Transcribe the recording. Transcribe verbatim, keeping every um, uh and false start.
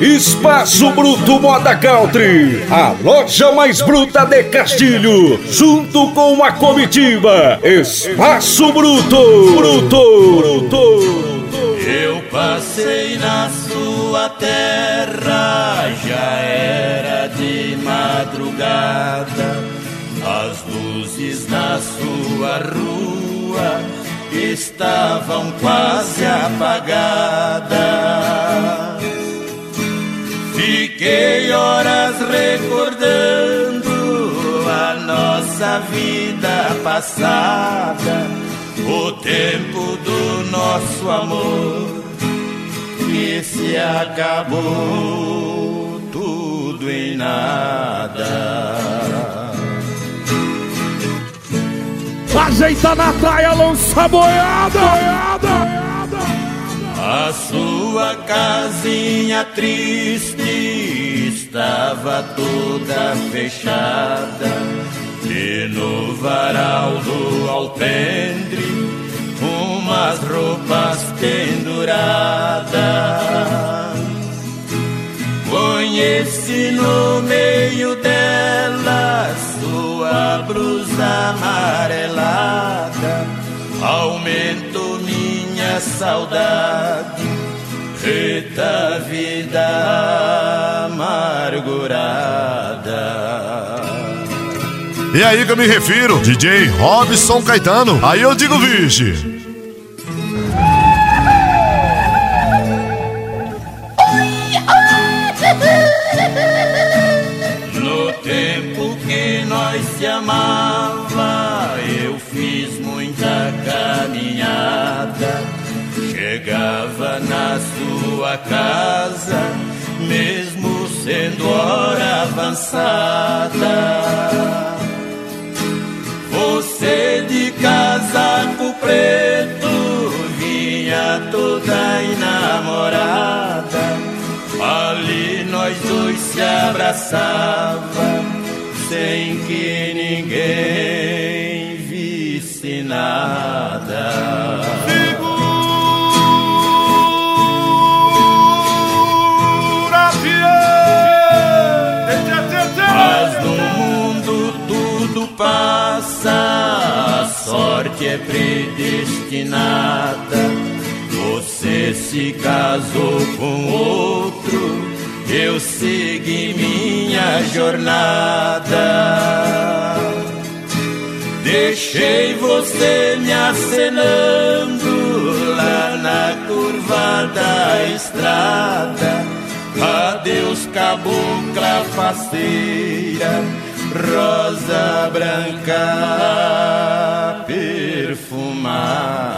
Espaço Bruto Moda Country, a loja mais bruta de Castilho, junto com a comitiva Espaço Bruto, Bruto, Bruto. Eu passei na sua terra, já era de madrugada, as luzes na sua rua estavam quase apagadas. Fiquei horas recordando a nossa vida passada, o tempo do nosso amor que se acabou tudo em nada. Ajeita na traia, lança a boiada, boiada. A sua casinha triste estava toda fechada, e no varal do alpendre umas roupas penduradas. Conheci no meio delas sua blusa amarelada, aumentou minha saudade, eita vida amargurada. E aí que eu me refiro, D J Robson Caetano. Aí eu digo, vixe. No tempo que nós se amava, eu fiz muita caminhada, chegava na sua casa, mesmo sendo hora avançada. Você de casaco preto vinha toda enamorada, ali nós dois se abraçava, sem que ninguém visse nada. Mas no mundo tudo passa, a sorte é predestinada. Você se casou com outro, eu segui minha jornada. Deixei você me acenando lá na curva da estrada. Adeus, cabocla faceira, rosa branca perfumada.